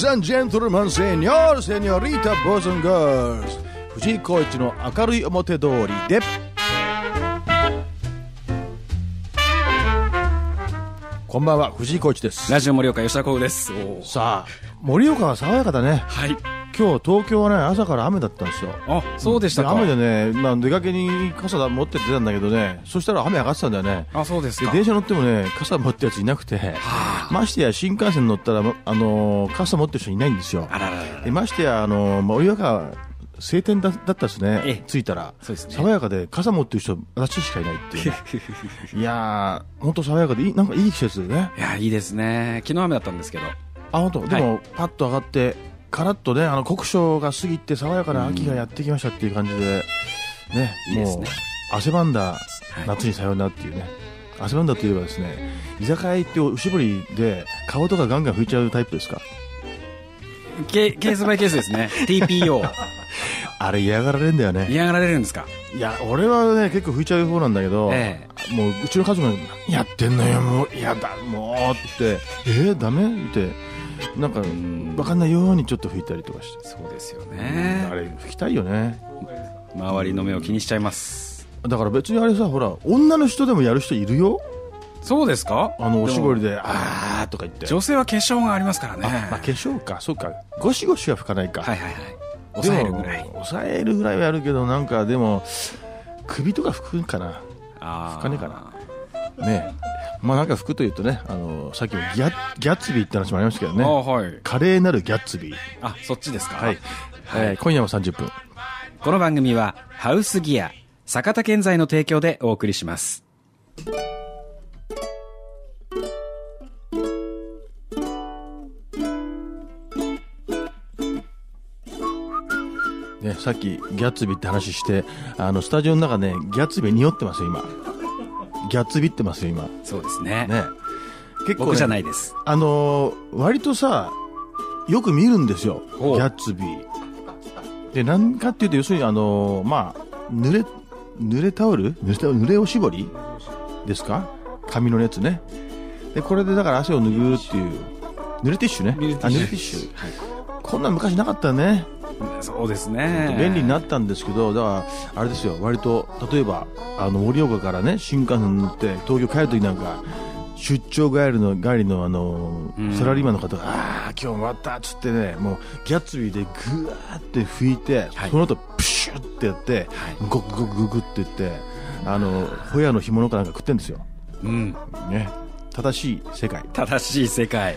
and gentlemen, señor, señorita, boys and girls 藤井浩一の明るい表通りでこんばんは、藤井浩一です。 ラジオ盛岡吉田幸です。 さあ、盛岡は爽やかだね。 はい。 今日東京はね、朝から雨だったんですよ。 あ、そうでしたか。 雨でね、出かけに傘持って出たんだけどね、そしたら雨上がってたんだよね。 あ、そうですか。 で電車乗ってもね、傘持ってるやついなくて、ましてや新幹線乗ったら、傘持ってる人いないんですよ。 あらららら。 でましてや盛岡晴天だったですね。着いたら、 そうですね、 爽やかで傘持ってる人私しかいないっていう、ね、いやー本当爽やかでなんかいい季節でね。 いや、いいですね。昨日雨だったんですけど。 あ、本当。でも、パッと上がってカラッとね、酷暑が過ぎて爽やかな秋がやってきましたっていう感じでね、もう汗ばんだ夏にさようならっていうね、汗ばんだといえばですね、居酒屋行っておしぼりで顔とかガンガン拭いちゃうタイプですか？ ケースバイケースですね。TPO あれ嫌がられるんだよね。 嫌がられるんですか？ いや、俺はね結構拭いちゃう方なんだけど、もううちの家族が何やってんのよ、もう嫌だもうってダメってなんか分かんないようにちょっと拭いたりとかして。 そうですよね。 あれ拭きたいよね。 周りの目を気にしちゃいます。 だから別にあれさ、ほら女の人でもやる人いるよ。 そうですか？ おしぼりであーとか言って。 女性は化粧がありますからね。 まあ化粧か、そうか、ゴシゴシは拭かないか。 はいはいはい。抑えるぐらい。 抑えるぐらいはやるけど、なんかでも首とか拭くかな。拭かねえかな。ねえ。まあなんか拭くというとね、さっきもギャッツビーって話もありましたけどね。 はい。 華麗なるギャッツビー。 あ、そっちですか。 はい。今夜も30分。 この番組はハウスギア坂田建材の提供でお送りします。 ね、さっきギャッツビーって話してスタジオの中ね、ギャッツビー匂ってますよ今。ギャッツビーってますよ今。 そうですね。 結構、ね、 僕じゃないです。 割とさよく見るんですよ、ギャッツビーで。なんかっていうと、要するにまあ濡れタオル、濡れおしぼりですか、紙のやつね。でこれでだから汗を拭うっていう濡れティッシュね。濡れティッシュ、はい、こんな昔なかったね。 そうですね。 便利になったんですけど、だからあれですよ、割と例えば盛岡からね新幹線乗って東京帰るときなんか、出張帰りのサラリーマンの方が今日終わったっつってね、もうギャッツビーでグワーって拭いて、その後プシュッってやって、ゴクゴクゴクって言ってホヤの干物かなんか食ってんですよ。ね、正しい世界。 正しい世界。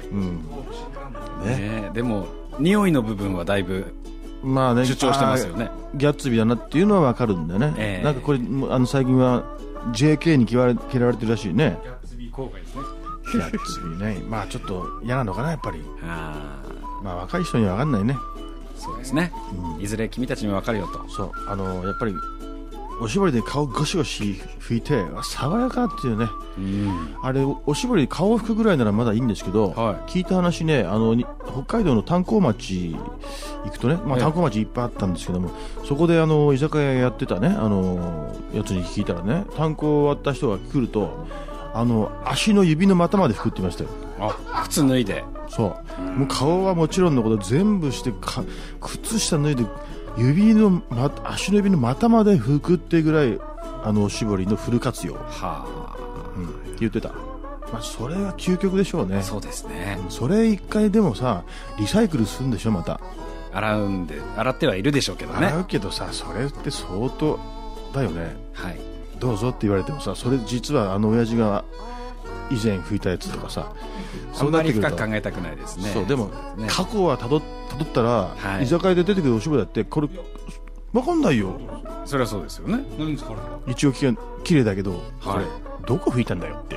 でも匂いの部分はだいぶまあね、主張してますよね。 ギャッツビーだなっていうのは分かるんだよね。なんかこれ最近は JK に嫌われてるらしいね。 ギャッツビー効果ですね。 ギャッツビーね。まあちょっと嫌なのかなやっぱり。まあ若い人には分かんないね。 そうですね、いずれ君たちにも分かるよと。 そうやっぱりおしぼりで顔ゴシゴシ拭いて爽やかっていうね、あれおしぼりで顔を拭くぐらいならまだいいんですけど、聞いた話ね、北海道の炭鉱町行くとね、炭鉱町いっぱいあったんですけども、そこで居酒屋やってたねやつに聞いたらね、炭鉱終わった人が来ると足の指の股まで拭くって言いましたよ。 靴脱いで。 もう顔はもちろんのこと全部して靴下脱いで足の指の股まで拭くってぐらいおしぼりのフル活用って言ってた。それは究極でしょうね。 そうですね。 それ一回でもさリサイクルするんでしょ。また洗ってはいるでしょうけどね。 洗うけどさ、それって相当だよね。どうぞって言われてもさ、それ実は親父が以前拭いたやつとかさ、 あんまり深く考えたくないですね。 でも過去は辿ったら、居酒屋で出てくるおしぼりだってこれ分かんないよ。 それはそうですよね。 一応綺麗だけど、これどこ拭いたんだよって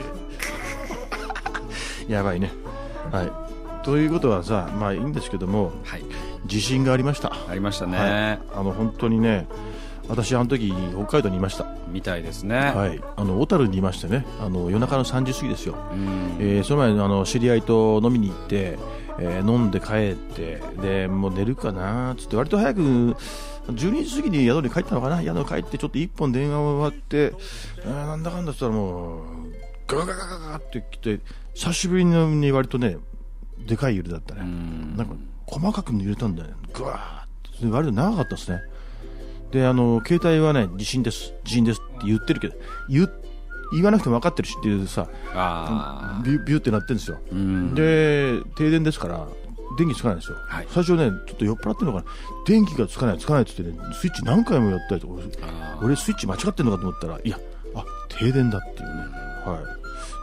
やばいね。ということはさ、まあいいんですけども、地震がありました。 ありましたね。 本当にね、私時北海道にいましたみたいですね。 小樽にいましてね、夜中の3時過ぎですよ。その前に知り合いと飲みに行って、飲んで帰って、でもう寝るかなつって割と早く12時過ぎに宿に帰ったのかな。宿に帰ってちょっと1本電話を終わって、なんだかんだしたらもうガガガガガガって来て、久しぶりに割とねでかい揺れだったね。なんか細かく揺れたんだよね。ぐわーって。割と長かったですね。で携帯はね地震ですって言ってるけど言わなくても分かってるしっていうさビューってなってるんですよ。で停電ですから電気つかないんですよ、はい、最初ねちょっと酔っ払ってるのかな、電気がつかないって言ってねスイッチ何回もやったりとか、俺スイッチ間違ってるのかと思ったらいや停電だっていうね、はい、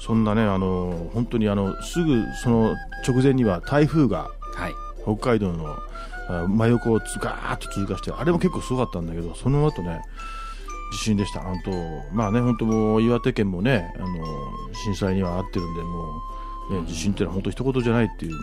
そんなね本当にすぐその直前には台風が北海道の真横をガーッと通過して、あれも結構すごかったんだけど、その後ね地震でした。まあね本当もう岩手県もね震災には遭ってるんで、もう、ね、地震っていうのは本当一言じゃないっていう、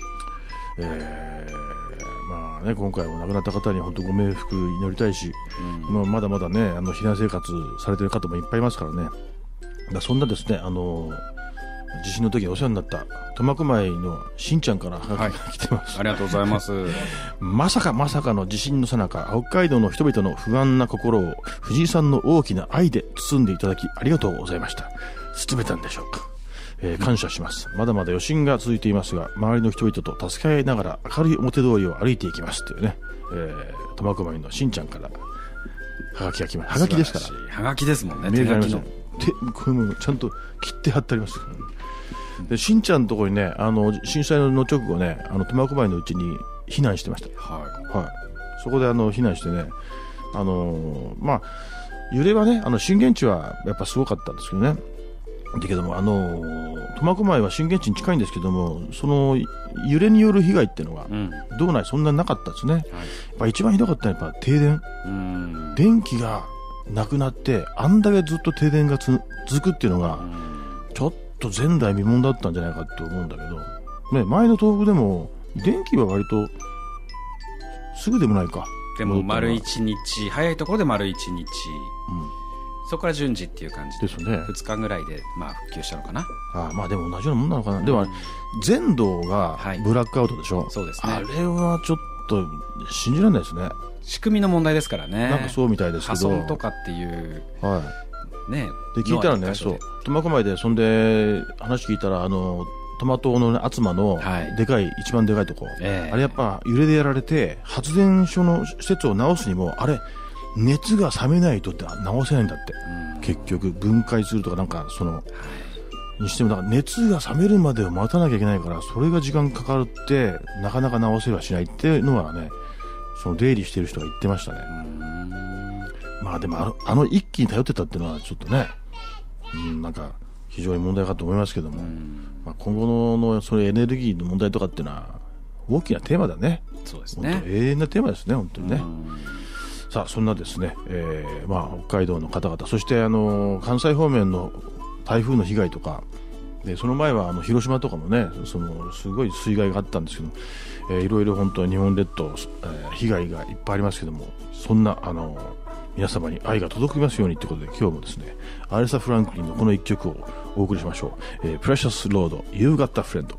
まあね今回も亡くなった方に本当ご冥福祈りたいし、まだまだね避難生活されてる方もいっぱいいますからね。そんなですね地震の時にお世話になった苫小牧のしんちゃんから来てます、 ありがとうございます。 まさかの地震の最中、北海道の人々の不安な心を藤井さんの大きな愛で包んでいただきありがとうございました。包めたんでしょうか。感謝します。まだまだ余震が続いていますが、周りの人々と助け合いながら明るい表通りを歩いていきますというね、苫小牧のしんちゃんからはがきが来ました。はがきですから。 はがきですもんね。 メールがありましたね。これもちゃんと切って貼ってあります。でしんちゃんのところにね震災の直後ね苫小牧のうちに避難してました。はい、そこで避難してねまあ揺れはね震源地はやっぱすごかったんですけどね。だけども苫小牧は震源地に近いんですけども、その揺れによる被害っていうのが道内そんなになかったですね。やっぱ一番ひどかったのはやっぱ停電。電気がなくなってあんだけずっと停電が続くっていうのがちょっと前代未聞だったんじゃないかと思うんだけど、ね、前の東北でも電気は割とすぐでもないか。 でも丸1日早いところで丸1日、そこから順次っていう感じでですね。 2日ぐらいで復旧したのかな。 まあでも同じようなもんなのかな。でも全道がブラックアウトでしょ、 そうですね。 あれはちょっと信じられないですね。 仕組みの問題ですからね。 なんかそうみたいですけど、 破損とかっていうね。 で聞いたらね、そう苫小牧でそんで話聞いたらトマトの、ね、厚真のでかい、一番でかいとこ、あれやっぱ揺れでやられて発電所の施設を直すにもあれ熱が冷めないとって直せないんだって、結局分解するとかなんかにしてもだから熱が冷めるまでを待たなきゃいけないから、それが時間かかってなかなか直せはしないっていうのはね、その出入りしてる人が言ってましたね。まあでも一気に頼ってたっていうのはちょっとね、なんか非常に問題かと思いますけども、今後のそれエネルギーの問題とかっていうのは大きなテーマだね。 そうですね。 本当永遠なテーマですね、本当にね。さあそんなですね、北海道の方々、そして関西方面の台風の被害とかで、その前は広島とかもね、すごい水害があったんですけど、いろいろ本当に日本列島、被害がいっぱいありますけども、そんな皆様に愛が届きますようにということで、今日もですねアレサ・フランクリンのこの一曲をお送りしましょう。Precious Lord, You've Got a Friend.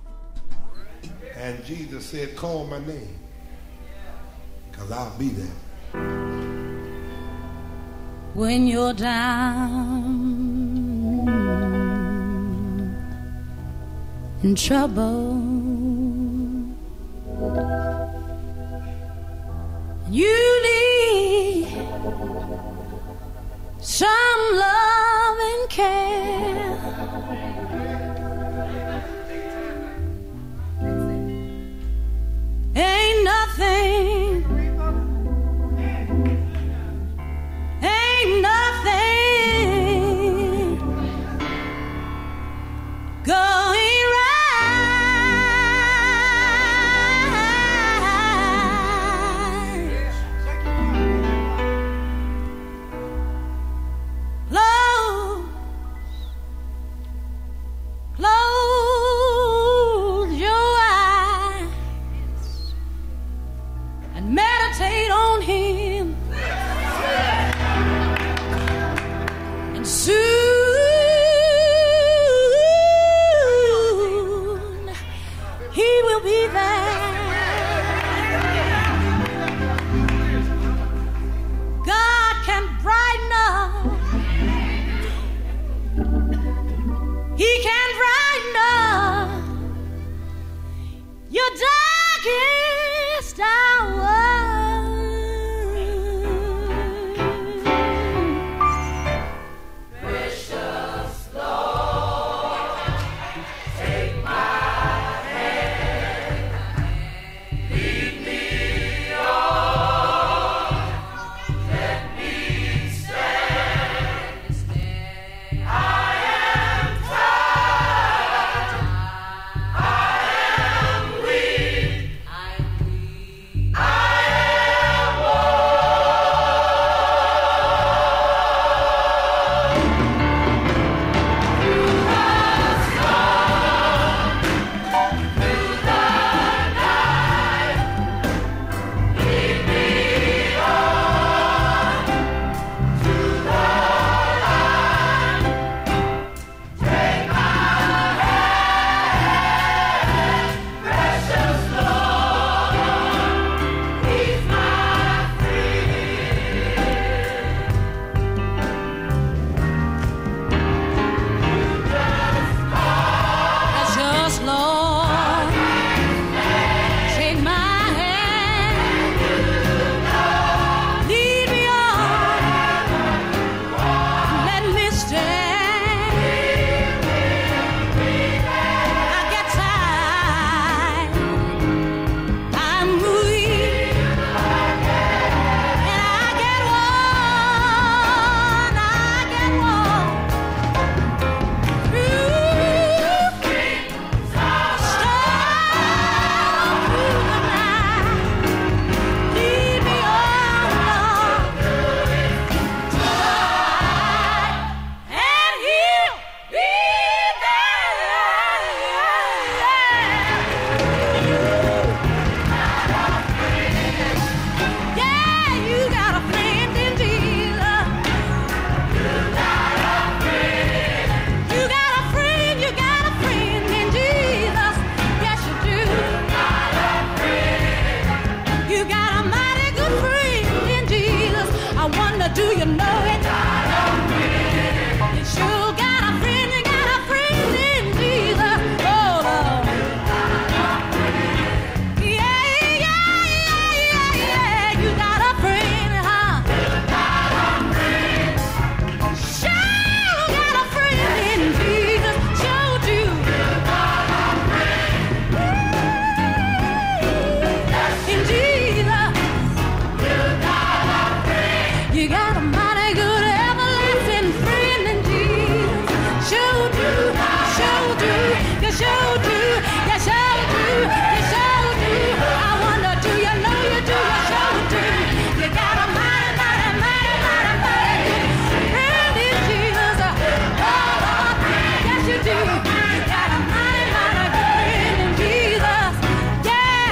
And Jesus said, call my name, because I'll be there. When you're down in trouble, you need some love and care. Ain't nothing going right. Close do you know it? You sure got a friend, you got a friend in Jesus. Oh, Lord. Yeah, yeah, yeah, yeah, yeah. You got a friend, huh? Sure got a friend in Jesus. Sure do. In Jesus. You got a mighty good everlasting friend in Jesus. Sure do, sure do, you sure do, you sure do, you sure do. I wonder, do you know you do, you sure do. You got a mighty, mighty, mighty, mighty, mighty good friend in Jesus. Oh, Lord, yes you do. You got a mighty, mighty good friend in Jesus. Yeah.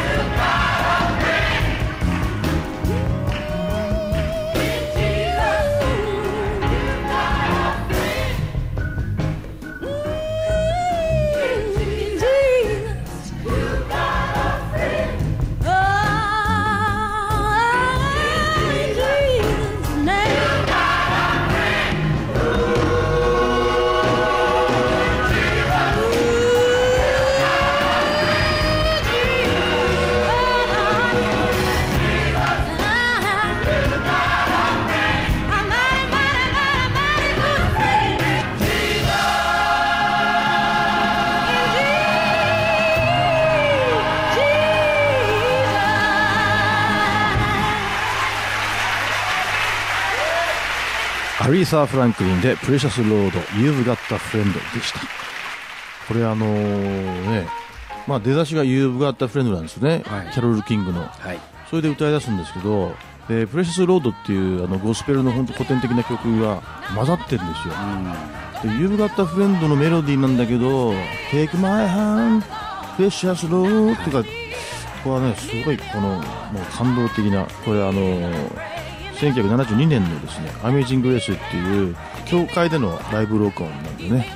アリーサー・フランクリンでプレシャス・ロード You've Got a Friend でした。これね、まあ出だしが You've Got a Friend なんですね、 はい、 キャロル・キングの、 はい、 それで歌い出すんですけど、プレシャス・ロードっていうゴスペルの本当古典的な曲が混ざってるんですよ、で You've Got a Friend のメロディーなんだけど Take My Hand Precious Lord っていうか、ここはねすごいもう感動的な、これ1972年のですね、アメージング・グレースっていう教会でのライブ録音なんでね、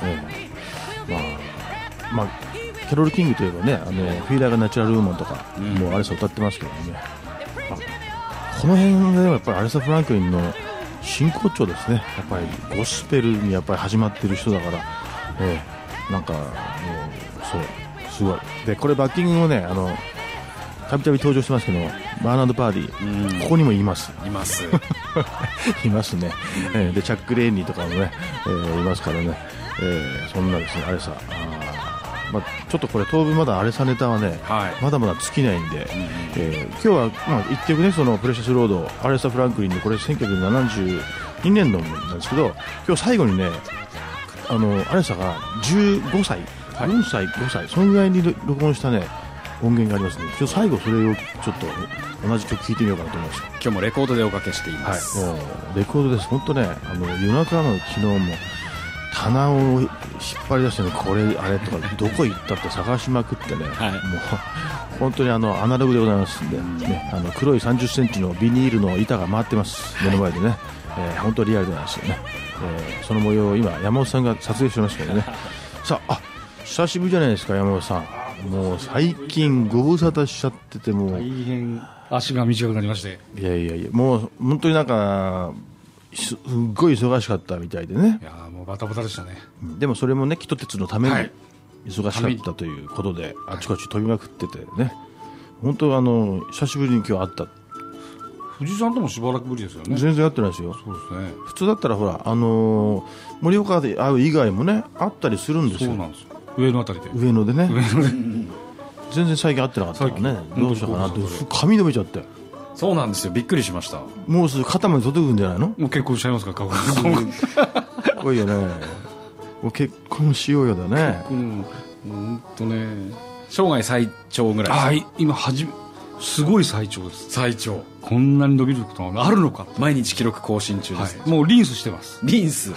まあキャロル・キングといえばね、フィーラーがナチュラル・ウーマンとか、もうアレサ歌ってますけどね、この辺でやっぱりアレサ・フランクリンの真骨頂ですね。やっぱりゴスペルにやっぱり始まってる人だから、なんかもうそうすごい。でこれバッキングもね、たびたび登場してますけど、バーナード・パーディー、ここにもいますいますいますね、でチャック・レイニーとかもね、いますからね、そんなですね、アレサ、ちょっとこれ当分まだアレサネタはね、 はい、 まだまだ尽きないんで、今日は1曲ね、そのプレシャス・ロード、アレサ・フランクリンで、これ1972年のものなんですけど、今日最後にね、アレサが15歳、4歳、5歳、そのぐらいに録音したね音源がありますので、今日最後それをちょっと同じ曲聴いてみようかなと思います。 今日もレコードでおかけしています。 はい、もうレコードです。本当ね、夜中の昨日も棚を引っ張り出してね、これあれとかどこ行ったって探しまくってね、 はい、 もう本当にアナログでございますんで、ね、黒い30センチのビニールの板が回ってます、目の前でね、本当リアルなんですよね、その模様を今山本さんが撮影してますけどねさあ、久しぶりじゃないですか、山本さん。もう最近ご無沙汰しちゃってて、もう大変足が短くなりまして、 いやもう本当になんかすっごい忙しかったみたいでね。 いやもうバタバタでしたね。 でもそれもね、キト鉄のためにはい忙しかったということで、あちこち飛びまくっててね、本当久しぶりに今日会った。 藤井さんともしばらくぶりですよね。 全然会ってないですよ。 そうですね。 普通だったらほら盛岡で会う以外もね、会ったりするんですよ。 そうなんですよ。上野あたりで。 上野でね。全然最近会ってなかったからね。どうしようかなって髪伸びちゃって。 そうなんですよ、びっくりしました。 もうすぐ肩まで届くんじゃないの？ もう結婚しちゃいますか、顔が。 すごいよね。もう結婚しようよだね。 本当ね。 生涯最長ぐらいです。 はい、今すごい最長です。 最長。 こんなに伸びることがあるのか。 毎日記録更新中です。 はい、もうリンスしてます。 リンス。はい。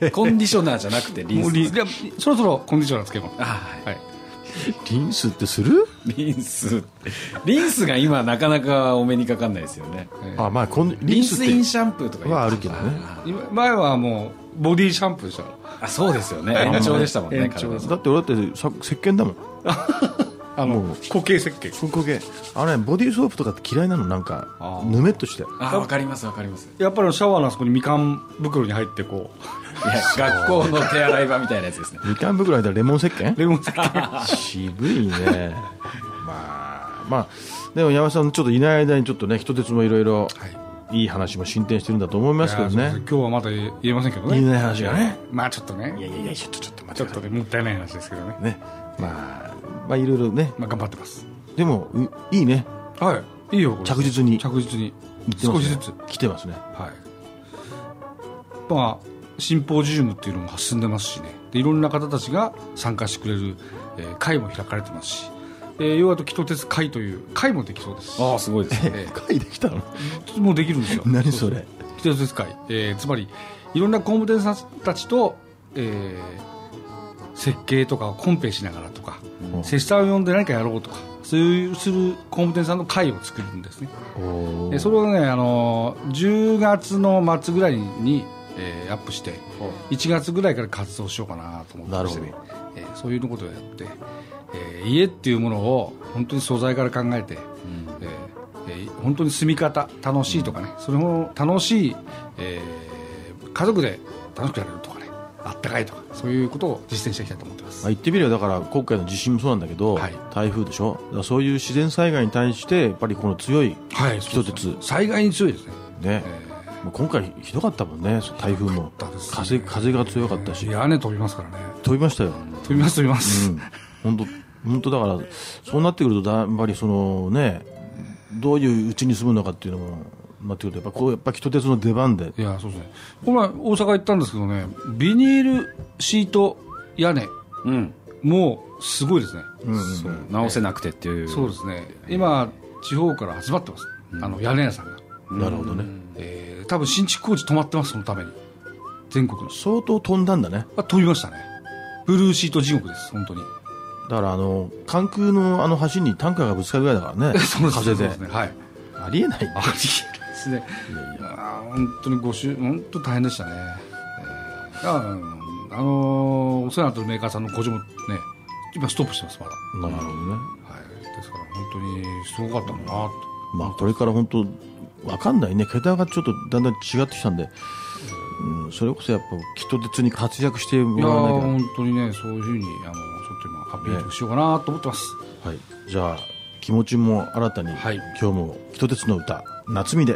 コンディショナーじゃなくてリンス。 いや、そろそろコンディショナーつけます。 はい。 リンスってする？ リンスが今なかなかお目にかかんないですよね。 あ、まあリンスインシャンプーとかはあるけどね。 前はもうボディシャンプーでした。 あ、そうですよね。延長でしたもんね。 だって俺だって石鹸だもん。 固形石鹸。 固形。ボディーソープとかって嫌いなの、なんかぬめっとして。 わかりますわかります。 やっぱりシャワーのあそこにみかん袋に入ってこう、 いや学校の手洗い場みたいなやつですね。 みかん袋入ったらレモン石鹸。 レモン石鹸。 渋いね。まあでも山下さんちょっといない間にちょっとね、人鉄もいろいろいい話も進展してるんだと思いますけどね。 今日はまだ言えませんけどね。 言えない話がね。 まあちょっとね。 いやちょっと待って。 ちょっとね、もったいない話ですけどね。 ね。まあいろいろね。 まあ頑張ってます。 でもいいね。 はい。いいよ。 着実に少しずつ来てますね。 はい。まあシンポジウムっていうのも進んでますしね。でいろんな方たちが参加してくれる会も開かれてますし。要はとキト鉄会という会もできそうです。 ああすごいですね。 会できたの？ もうできるんですよ。 何それ？ キト鉄会、つまりいろんな工務店さんたちと、設計とかをコンペしながらとか、セスターを呼んで何かやろうとか、そういうする工務店さんの会を作るんですね。それをね、10月の末ぐらいに、アップして1月ぐらいから活動しようかなと思ってましてね、そういうことをやって、家っていうものを本当に素材から考えて、本当に住み方楽しいとかね、それも楽しい、家族で楽しくやれるとかね、あったかいとか、そういうことを実践していきたいと思ってます。 言ってみればだから今回の地震もそうなんだけど、台風でしょ。だからそういう自然災害に対してやっぱりこの強い人鉄、 災害に強いですね。 もう今回ひどかったもんね、台風も風が強かったし、 屋根飛びますからね。 飛びましたよ。 飛びます、 本当だからそうなってくるとやっぱりそのね、どういう家に住むのかっていうのもなってくるとやっぱ人鉄の出番で。 いやそうですね。この前大阪行ったんですけどね、ビニールシート屋根、もうすごいですね。 直せなくてっていう。 そうですね。今地方から集まってます。屋根屋さんが。 なるほどね。 多分新築工事止まってます、そのために。全国の相当飛んだんだね。 飛びましたね。ブルーシート地獄です、本当に。 だから関空の橋にタンカーがぶつかるぐらいだからね。風で。 はい。 ありえない。 ありえないですね。本当に本当大変でしたね。お世話になってるメーカーさんの工場もね、今ストップしてます、まだ。 なるほどね。 はい。ですから本当にすごかったんだなと。 まあこれから本当わかんないね。桁がちょっとだんだん違ってきたんで、それこそやっぱ人鉄に活躍してもらわなきゃ。 本当にね、そういうふうにちょっと今アピールしようかなと思ってます。 はい。じゃあ気持ちも新たに、今日も人鉄の歌夏美で。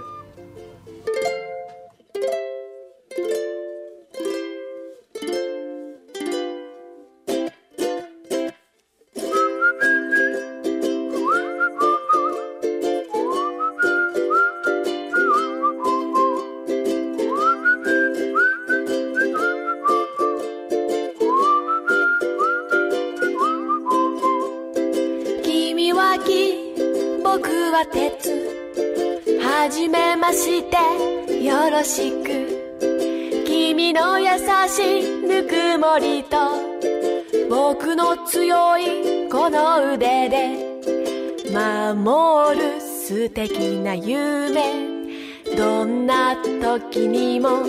僕は鉄はじめましてよろしく君の優しいぬくもりと僕の強いこの腕で守る素敵な夢どんな時にも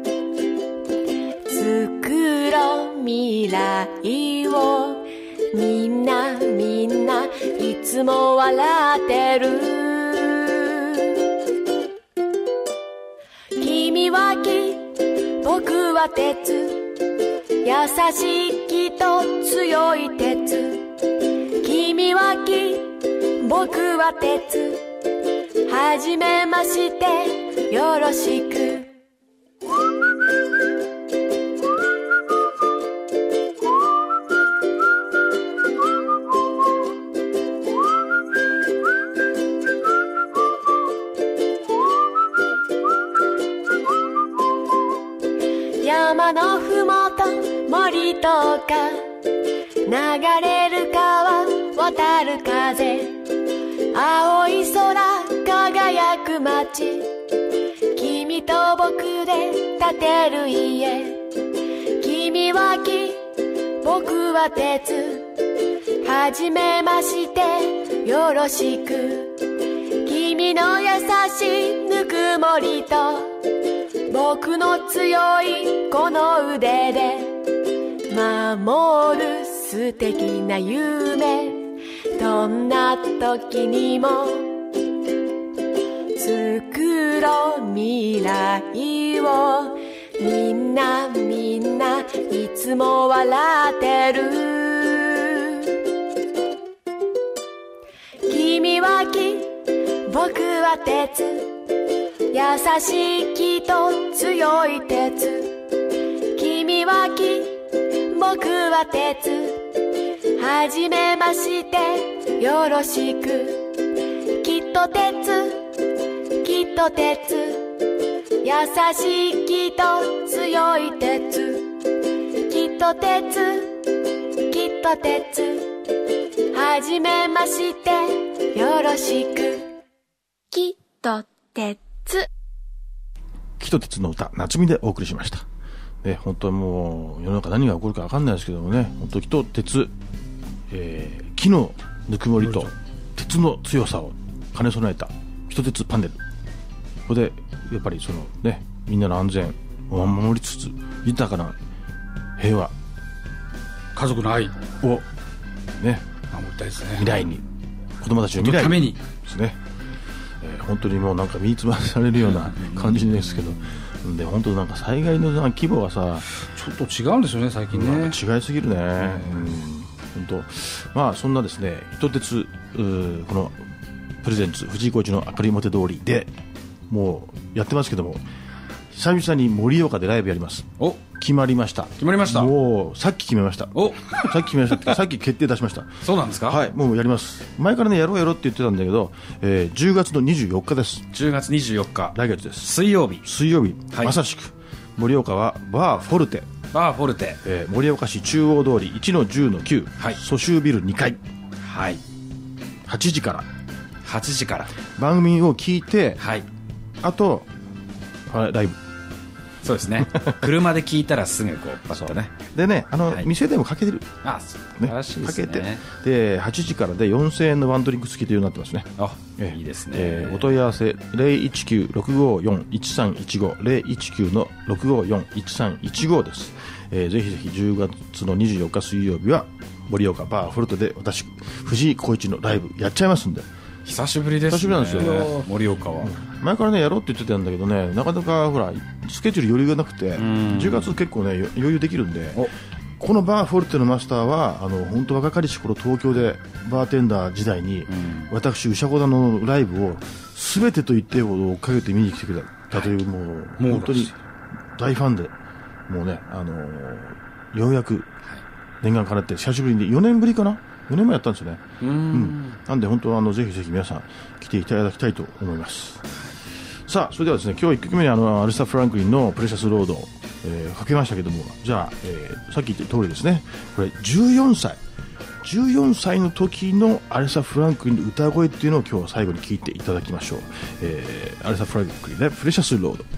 作ろう未来をみんないつも笑ってる君は木僕は鉄優しい木と強い鉄君は木僕は鉄はじめましてよろしく山のふもと森とか流れる川渡る風青い空輝く街君と僕で建てる家君は木僕は鉄はじめましてよろしく君の優しいぬくもりと僕の強いこの腕で守る素敵な夢どんな時にも作ろう未来をみんないつも笑ってる君は木僕は鉄優しい木と強い鉄君は木僕は鉄はじめましてよろしくきっと鉄優しい木と強い鉄きっと鉄はじめましてよろしくきっと鉄木と鉄の歌、夏美でお送りしました。ね、本当にもう世の中何が起こるか分かんないですけどもね、本当木と鉄、木のぬくもりと鉄の強さを兼ね備えた木と鉄パネル。ここでやっぱりそのね、みんなの安全を守りつつ豊かな平和、 家族の愛をね、 守りたいですね。 未来に、子供たちの未来ためにですね。本当にもうなんか身につまされるような感じですけど、で本当なんか災害の規模がさ、 ちょっと違うんですよね最近ね。 なんか違いすぎるね。本当、まあそんなですね、ひとてつこのプレゼンツ藤井浩一の明るい表通りでもうやってますけども、久々に盛岡でライブやります。 お、 決まりました。 決まりました。 もうさっき決めました。 お、 さっき決めましたってかさっき決定出しました。 そうなんですか。 はい、もうやります。前からね、やろうって言ってたんだけど、10月の24日です。 10月24日来月です。 水曜日、はい、 まさしく盛岡はバーフォルテ、盛岡市中央通り 1-10-9、 はい、 蘇州ビル2階、 はい、 8時から番組を聞いて、 はい、 あとライブ。 そうですね車で聞いたらすぐこうパッとね。 でね、 はい、 店でもかけてる。 あ、素晴らしいですね。 かけてで8時からで4000円のワンドリンク付きというようになってますね。 あ、いいですね。 お問い合わせ 019-654-1315 019-654-1315 です。ぜひぜひ10月の24日水曜日は盛岡バーフォルトで私藤井浩一のライブやっちゃいますんで。 久しぶりですね。 久しぶりなんですよね、 盛岡は。 前からねやろうって言ってたんだけどね、なかなかほらスケジュール余裕がなくて、10月結構ね余裕できるんで、このバーフォルテのマスターは本当若かりし頃東京でバーテンダー時代に、私宇佐小田のライブを全てと言ってほど追っかけて見に来てくれたという、もう本当に大ファンで、もうねようやく念願かなって久しぶりに4年ぶりかな、4年前やったんですよね。なんで本当ぜひぜひ皆さん来ていただきたいと思います。さあそれではですね、今日1曲目にアリサ・フランクリンのプレシャスロードを、かけましたけども、じゃあ、さっき言った通りですね、これ14歳の時のアリサ・フランクリンの歌声っていうのを今日最後に聞いていただきましょう。アリサ・フランクリンでプレシャスロード。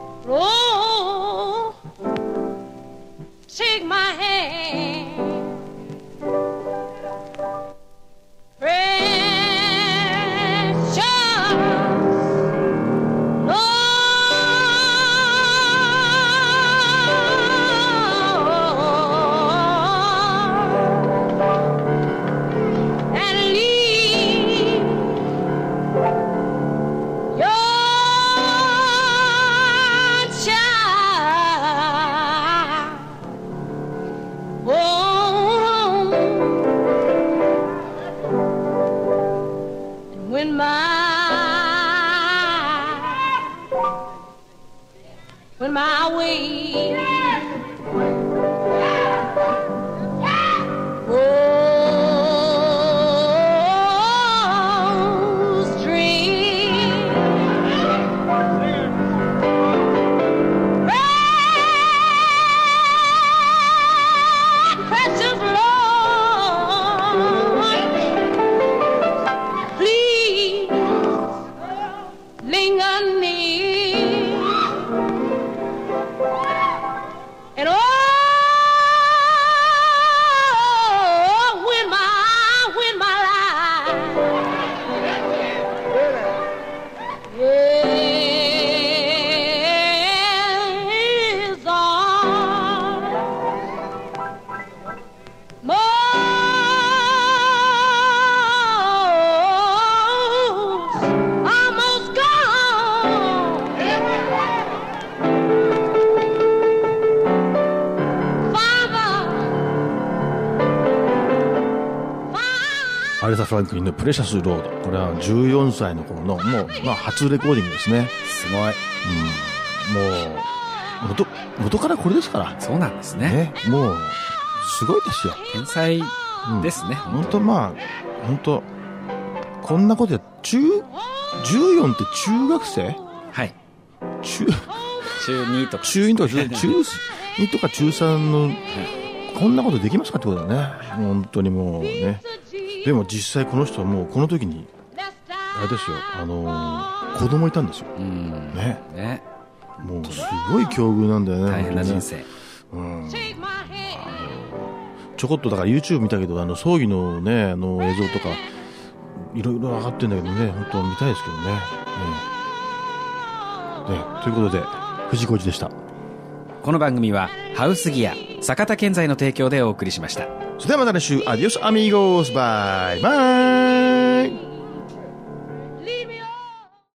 Take my hand アレサ・フランクリンのプレシャス・ロード。これは14歳の頃の、もう、初レコーディングですね。 すごい。 もう、元からこれですから。 そうなんですね。 もう、すごいですよ。 天才ですね。 本当こんなことや、14って中学生？ はい。 中 2とか。 中2とか中2とか中3の、こんなことできますかってことだね。本当にもうね。でも実際この人はもうこの時に、あれですよ、子供いたんですよ。ね。もうすごい境遇なんだよね。 大変な人生。 ちょこっとだから YouTube 見たけど、葬儀のね、映像とか、いろいろ上がってるんだけどね、本当見たいですけどね。ということで、藤子でした。 この番組はハウスギア坂田建材の提供でお送りしました。 それではまた来週、アディオスアミーゴス、バイバイ。